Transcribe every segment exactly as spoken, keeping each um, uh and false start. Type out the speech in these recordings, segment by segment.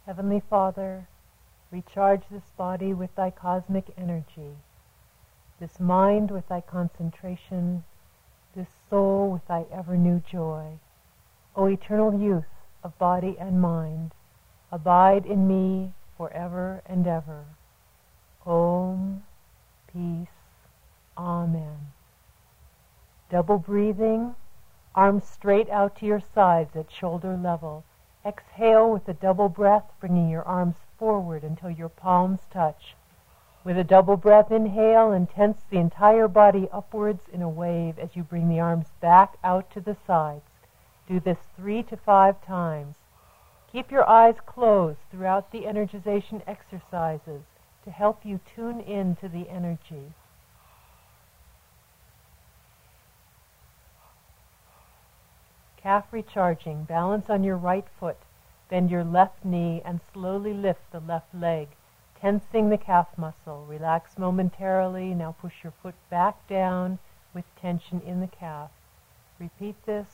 Heavenly Father, recharge this body with thy cosmic energy, this mind with thy concentration, this soul with thy ever-new joy. O eternal youth of body and mind, abide in me forever and ever. Om, peace, Amen. Double breathing, arms straight out to your sides at shoulder level. Exhale with a double breath, bringing your arms forward until your palms touch. With a double breath, inhale and tense the entire body upwards in a wave as you bring the arms back out to the sides. Do this three to five times. Keep your eyes closed throughout the energization exercises to help you tune in to the energy. Calf recharging. Balance on your right foot. Bend your left knee and slowly lift the left leg, tensing the calf muscle. Relax momentarily. Now push your foot back down with tension in the calf. Repeat this.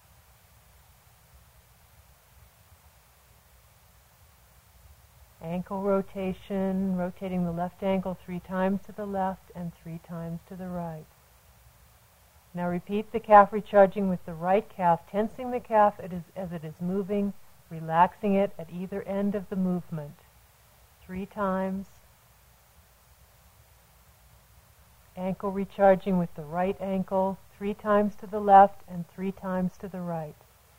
Ankle rotation, rotating the left ankle three times to the left and three times to the right. Now repeat the calf recharging with the right calf, tensing the calf as it is moving, relaxing it at either end of the movement. Three times. Ankle recharging with the right ankle, three times to the left and three times to the right.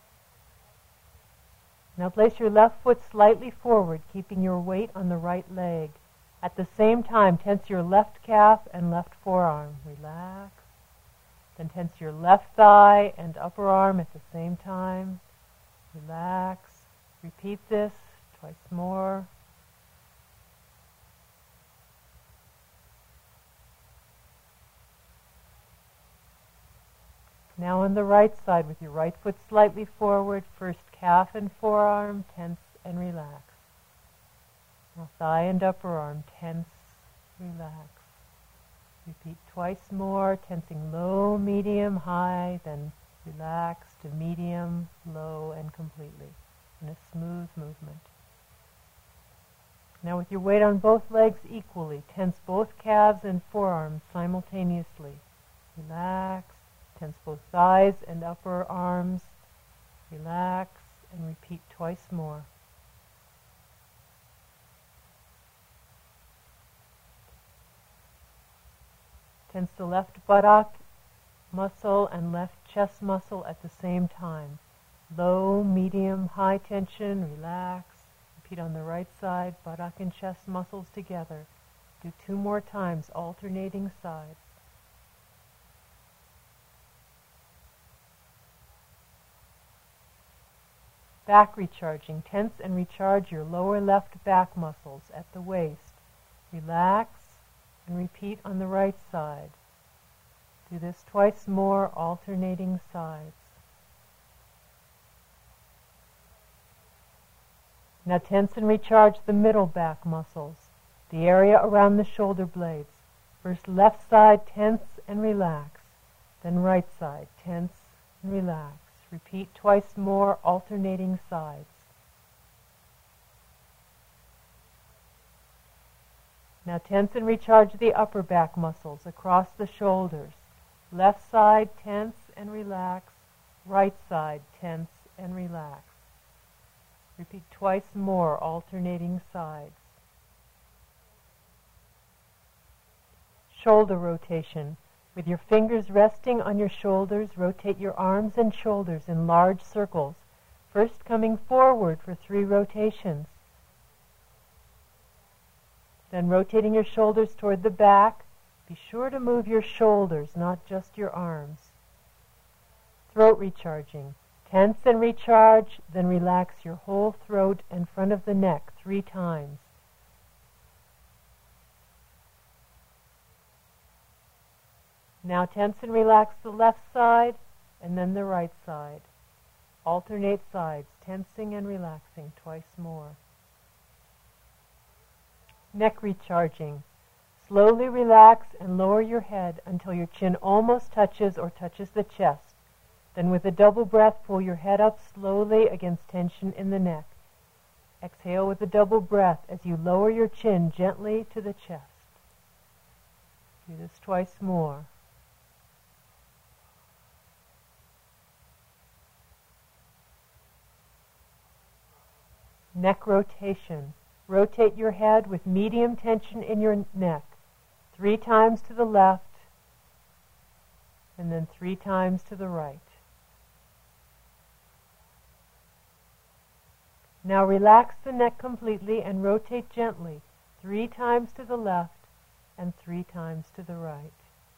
Now place your left foot slightly forward, keeping your weight on the right leg. At the same time, tense your left calf and left forearm. Relax. Then tense your left thigh and upper arm at the same time. Relax. Repeat this twice more. Now on the right side with your right foot slightly forward, first calf and forearm, tense and relax. Now thigh and upper arm, tense, relax. Repeat twice more, tensing low, medium, high, then relax to medium, low, and completely in a smooth movement. Now with your weight on both legs equally, tense both calves and forearms simultaneously. Relax, tense both thighs and upper arms. Relax, and repeat twice more. Tense the left buttock muscle and left chest muscle at the same time. Low, medium, high tension, relax. Repeat on the right side, buttock and chest muscles together. Do two more times, alternating sides. Back recharging. Tense and recharge your lower left back muscles at the waist. Relax and repeat on the right side. Do this twice more, alternating sides. Now tense and recharge the middle back muscles, the area around the shoulder blades. First left side, tense and relax. Then right side, tense and relax. Repeat twice more, alternating sides. Now tense and recharge the upper back muscles across the shoulders. Left side, tense and relax. Right side, tense and relax. Repeat twice more, alternating sides. Shoulder rotation. With your fingers resting on your shoulders, rotate your arms and shoulders in large circles, first coming forward for three rotations. Then rotating your shoulders toward the back. Be sure to move your shoulders, not just your arms. Throat recharging. Tense and recharge, then relax your whole throat and front of the neck three times. Now tense and relax the left side and then the right side. Alternate sides, tensing and relaxing twice more. Neck recharging. Slowly relax and lower your head until your chin almost touches or touches the chest. Then with a double breath, pull your head up slowly against tension in the neck. Exhale with a double breath as you lower your chin gently to the chest. Do this twice more. Neck rotation. Rotate your head with medium tension in your neck. Three times to the left, and then three times to the right. Now relax the neck completely and rotate gently, three times to the left and three times to the right.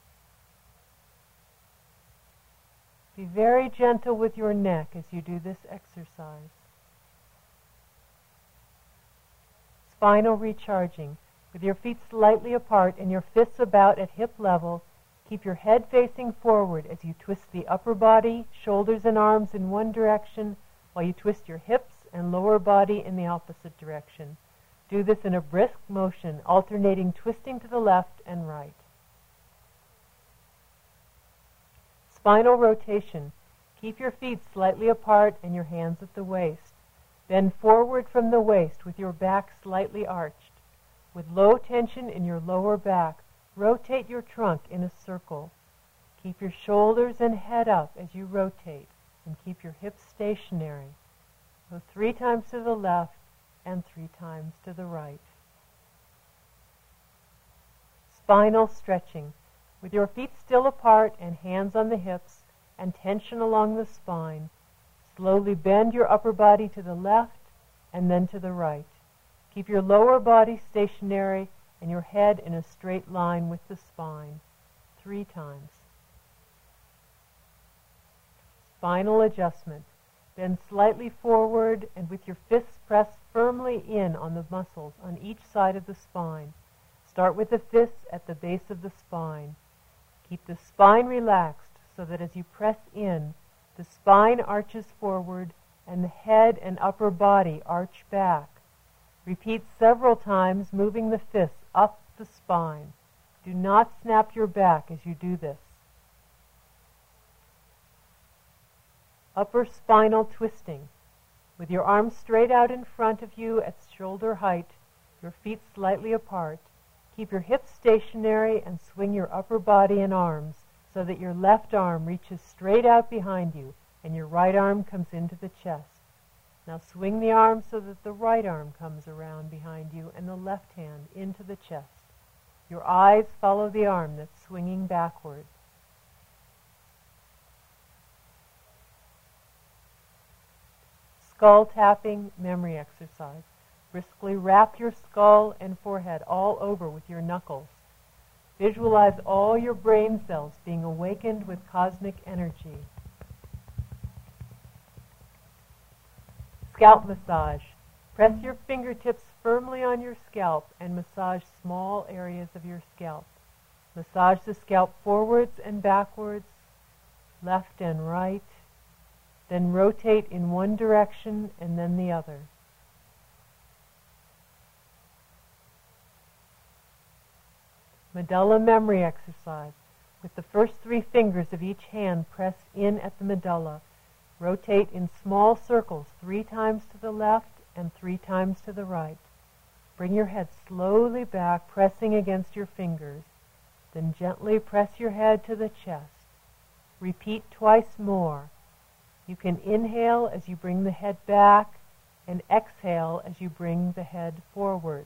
Be very gentle with your neck as you do this exercise. Spinal recharging. With your feet slightly apart and your fists about at hip level, keep your head facing forward as you twist the upper body, shoulders and arms in one direction, while you twist your hips and lower body in the opposite direction. Do this in a brisk motion, alternating twisting to the left and right. Spinal rotation. Keep your feet slightly apart and your hands at the waist. Bend forward from the waist with your back slightly arched. With low tension in your lower back, rotate your trunk in a circle. Keep your shoulders and head up as you rotate, and keep your hips stationary. Go three times to the left and three times to the right. Spinal stretching. With your feet still apart and hands on the hips and tension along the spine, slowly bend your upper body to the left and then to the right. Keep your lower body stationary and your head in a straight line with the spine. Three times. Spinal adjustment. Bend slightly forward and with your fists pressed firmly in on the muscles on each side of the spine. Start with the fists at the base of the spine. Keep the spine relaxed so that as you press in, the spine arches forward and the head and upper body arch back. Repeat several times, moving the fists up the spine. Do not snap your back as you do this. Upper spinal twisting. With your arms straight out in front of you at shoulder height, your feet slightly apart, keep your hips stationary and swing your upper body and arms so that your left arm reaches straight out behind you and your right arm comes into the chest. Now swing the arm so that the right arm comes around behind you and the left hand into the chest. Your eyes follow the arm that's swinging backward. Skull tapping memory exercise. Briskly wrap your skull and forehead all over with your knuckles. Visualize all your brain cells being awakened with cosmic energy. Scalp massage. Press your fingertips firmly on your scalp and massage small areas of your scalp. Massage the scalp forwards and backwards, left and right. Then rotate in one direction and then the other. Medulla memory exercise. With the first three fingers of each hand pressed in at the medulla. Rotate in small circles three times to the left and three times to the right. Bring your head slowly back, pressing against your fingers. Then gently press your head to the chest. Repeat twice more. You can inhale as you bring the head back and exhale as you bring the head forward.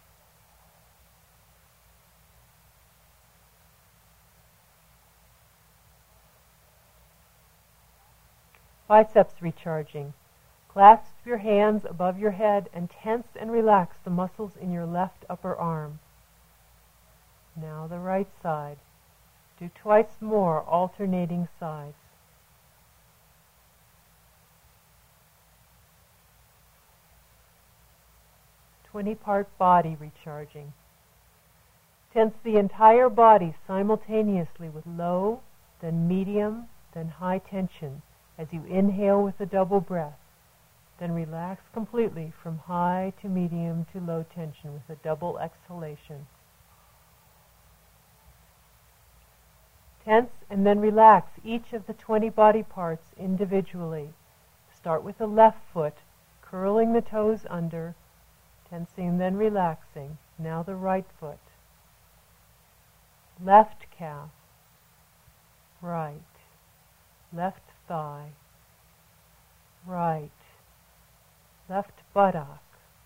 Biceps recharging. Clasp your hands above your head and tense and relax the muscles in your left upper arm. Now the right side. Do twice more, alternating sides. twenty-part body recharging. Tense the entire body simultaneously with low, then medium, then high tension as you inhale with a double breath. Then relax completely from high to medium to low tension with a double exhalation. Tense and then relax each of the twenty body parts individually. Start with the left foot, curling the toes under, tensing, then relaxing. Now the right foot. Left calf. Right. Left thigh. Right. Left buttock.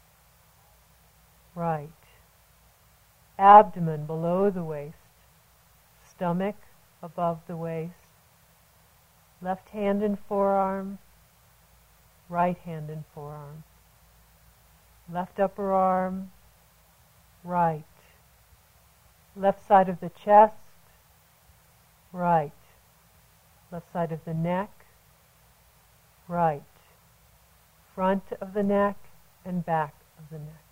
Right. Abdomen below the waist. Stomach above the waist. Left hand and forearm. Right hand and forearm. Left upper arm. Right. Left side of the chest. Right. Left side of the neck. Right. Front of the neck and back of the neck.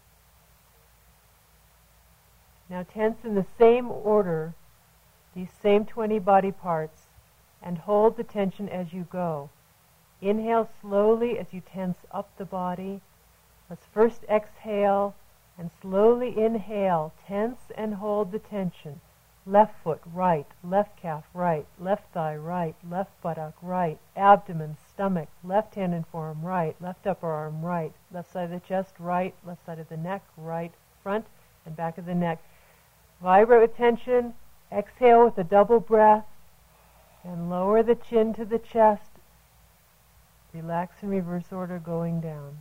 Now tense in the same order these same twenty body parts and hold the tension as you go. Inhale slowly as you tense up the body. Let's first exhale and slowly inhale. Tense and hold the tension. Left foot, right. Left calf, right. Left thigh, right. Left buttock, right. Abdomen, stomach. Left hand and forearm, right. Left upper arm, right. Left side of the chest, right. Left side of the neck, right. Front and back of the neck. Vibrate with tension. Exhale with a double breath. And lower the chin to the chest. Relax in reverse order going down.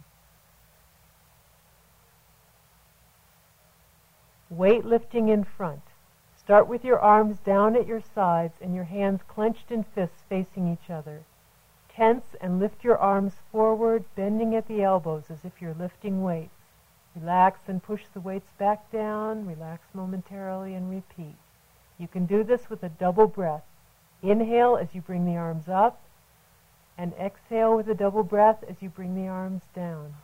Weight lifting in front. Start with your arms down at your sides and your hands clenched in fists facing each other. Tense and lift your arms forward, bending at the elbows as if you're lifting weights. Relax and push the weights back down. Relax momentarily and repeat. You can do this with a double breath. Inhale as you bring the arms up, and exhale with a double breath as you bring the arms down.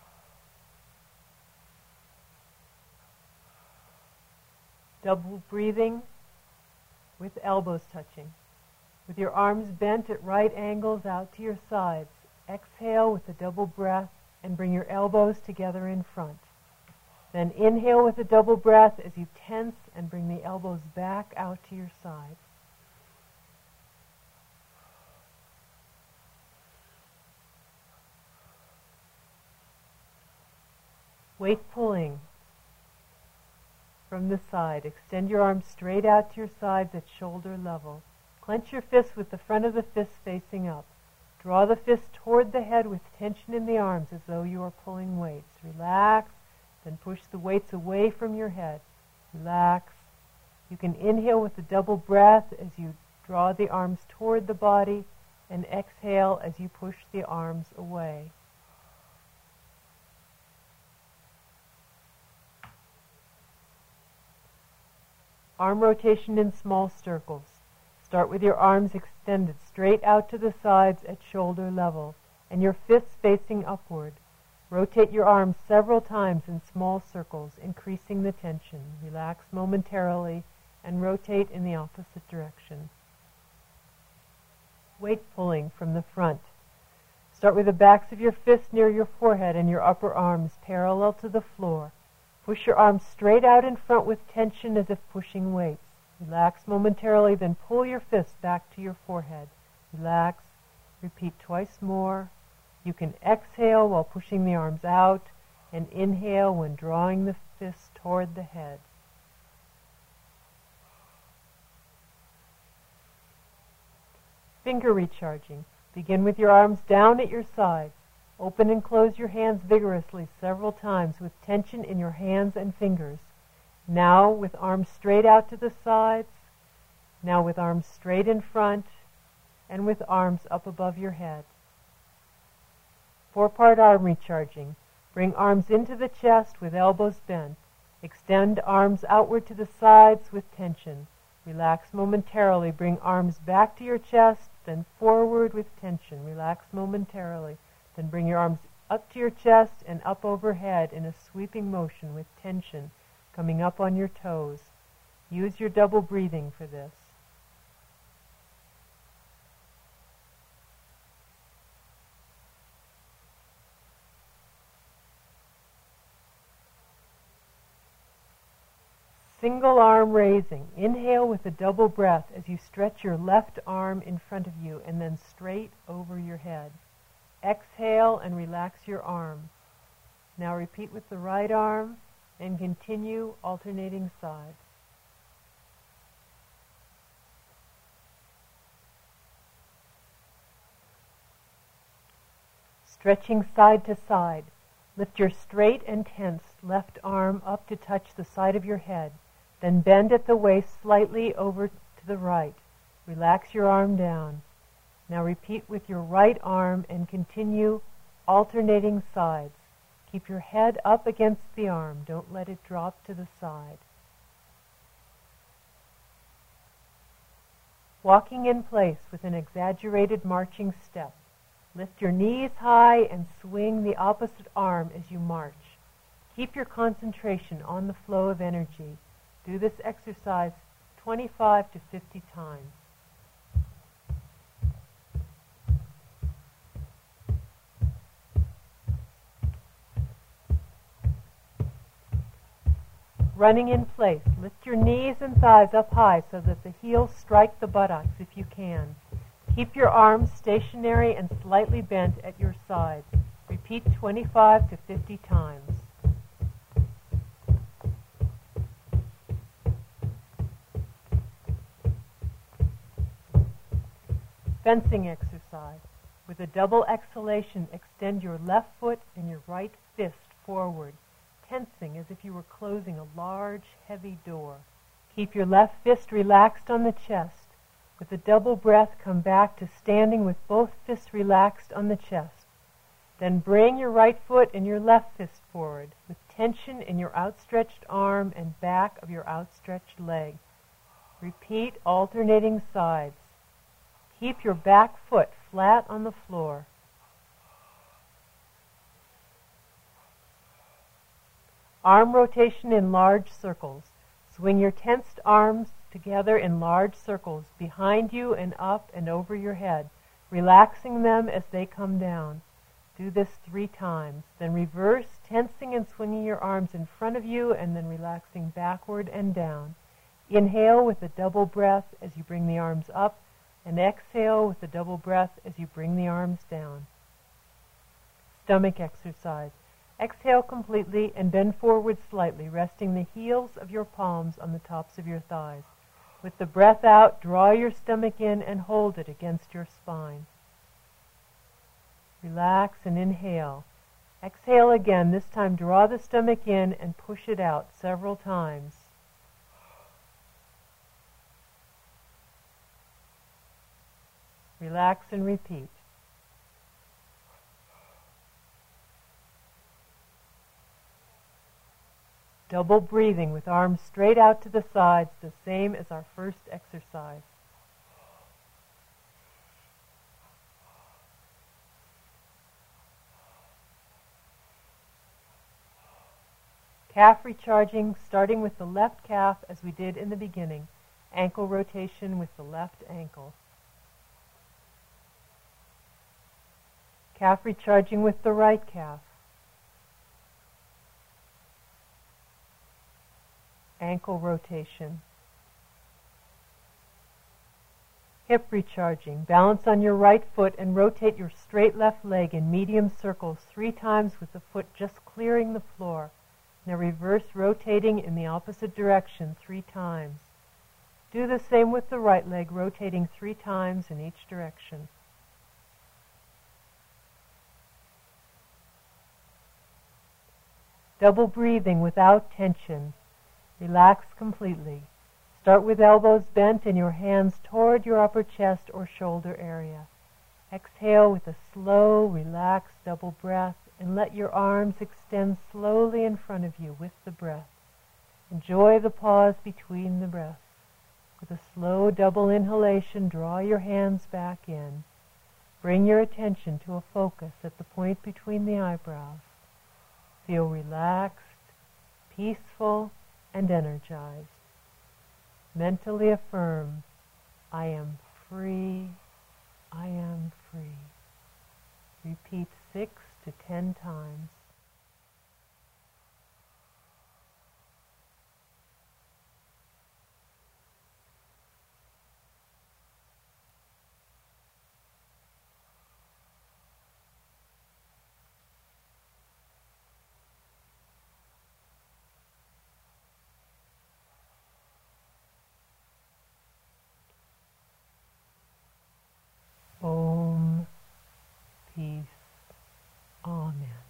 Double breathing with elbows touching. With your arms bent at right angles out to your sides, exhale with a double breath and bring your elbows together in front. Then inhale with a double breath as you tense and bring the elbows back out to your sides. Weight pulling from the side. Extend your arms straight out to your sides at shoulder level. Clench your fists with the front of the fist facing up. Draw the fist toward the head with tension in the arms as though you are pulling weights. Relax, then push the weights away from your head. Relax. You can inhale with a double breath as you draw the arms toward the body, and exhale as you push the arms away. Arm rotation in small circles. Start with your arms extended straight out to the sides at shoulder level and your fists facing upward. Rotate your arms several times in small circles, increasing the tension. Relax momentarily and rotate in the opposite direction. Weight pulling from the front. Start with the backs of your fists near your forehead and your upper arms parallel to the floor. Push your arms straight out in front with tension as if pushing weights. Relax momentarily, then pull your fists back to your forehead. Relax. Repeat twice more. You can exhale while pushing the arms out and inhale when drawing the fists toward the head. Finger recharging. Begin with your arms down at your sides. Open and close your hands vigorously several times with tension in your hands and fingers. Now with arms straight out to the sides. Now with arms straight in front. And with arms up above your head. Four-part arm recharging. Bring arms into the chest with elbows bent. Extend arms outward to the sides with tension. Relax momentarily. Bring arms back to your chest, then forward with tension. Relax momentarily. Then bring your arms up to your chest and up overhead in a sweeping motion with tension coming up on your toes. Use your double breathing for this. Single arm raising. Inhale with a double breath as you stretch your left arm in front of you and then straight over your head. Exhale and relax your arms. Now repeat with the right arm and continue alternating sides. Stretching side to side. Lift your straight and tense left arm up to touch the side of your head. Then bend at the waist slightly over to the right. Relax your arm down. Now repeat with your right arm and continue alternating sides. Keep your head up against the arm. Don't let it drop to the side. Walking in place with an exaggerated marching step. Lift your knees high and swing the opposite arm as you march. Keep your concentration on the flow of energy. Do this exercise twenty-five to fifty times. Running in place. Lift your knees and thighs up high so that the heels strike the buttocks if you can. Keep your arms stationary and slightly bent at your sides. Repeat twenty-five to fifty times. Fencing exercise. With a double exhalation, extend your left foot and your right fist forward, tensing as if you were closing a large, heavy door. Keep your left fist relaxed on the chest. With a double breath, come back to standing with both fists relaxed on the chest. Then bring your right foot and your left fist forward, with tension in your outstretched arm and back of your outstretched leg. Repeat alternating sides. Keep your back foot flat on the floor. Arm rotation in large circles. Swing your tensed arms together in large circles behind you and up and over your head, relaxing them as they come down. Do this three times. Then reverse, tensing and swinging your arms in front of you and then relaxing backward and down. Inhale with a double breath as you bring the arms up, and exhale with a double breath as you bring the arms down. Stomach exercise. Exhale completely and bend forward slightly, resting the heels of your palms on the tops of your thighs. With the breath out, draw your stomach in and hold it against your spine. Relax and inhale. Exhale again. This time draw the stomach in and push it out several times. Relax and repeat. Double breathing with arms straight out to the sides, the same as our first exercise. Calf recharging, starting with the left calf as we did in the beginning. Ankle rotation with the left ankle. Calf recharging with the right calf. Ankle rotation. Hip recharging. Balance on your right foot and rotate your straight left leg in medium circles three times with the foot just clearing the floor. Now reverse, rotating in the opposite direction three times. Do the same with the right leg, rotating three times in each direction. Double breathing without tension. Relax completely. Start with elbows bent and your hands toward your upper chest or shoulder area. Exhale with a slow, relaxed double breath and let your arms extend slowly in front of you with the breath. Enjoy the pause between the breaths. With a slow double inhalation, draw your hands back in. Bring your attention to a focus at the point between the eyebrows. Feel relaxed, peaceful, and energized. Mentally affirm, I am free, I am free. Repeat six to ten times. peace. Amen.